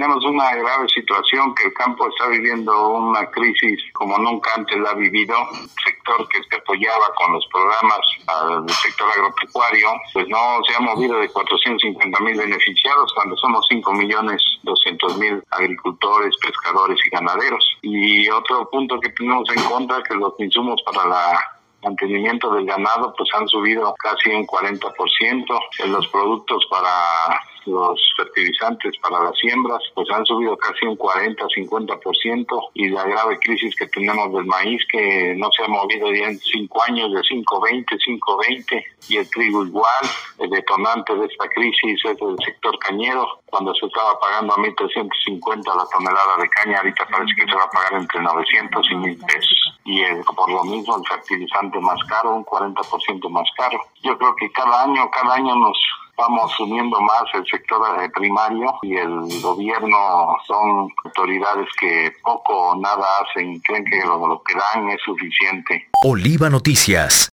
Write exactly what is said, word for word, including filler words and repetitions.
tenemos una grave situación, que el campo está viviendo una crisis como nunca antes la ha vivido. El sector que se apoyaba con los programas al sector agropecuario, pues no se ha movido de cuatrocientos cincuenta mil beneficiados cuando somos cinco millones doscientos mil agricultores, pescadores y ganaderos. Y otro punto que tenemos en contra es que los insumos para la mantenimiento del ganado pues han subido casi un cuarenta por ciento. En los productos para los fertilizantes para las siembras pues han subido casi un cuarenta a cincuenta por ciento, y la grave crisis que tenemos del maíz, que no se ha movido ya en cinco años, de cinco veinte, cinco veinte, y el trigo igual. El detonante de esta crisis es el sector cañero. Cuando se estaba pagando a mil trescientos cincuenta la tonelada de caña, ahorita parece que se va a pagar entre novecientos y mil pesos. Y el, por lo mismo el fertilizante más caro, un cuarenta por ciento más caro. Yo creo que cada año, cada año nos vamos uniendo más el sector primario, y el gobierno son autoridades que poco o nada hacen, creen que lo, lo que dan es suficiente. Oliva Noticias.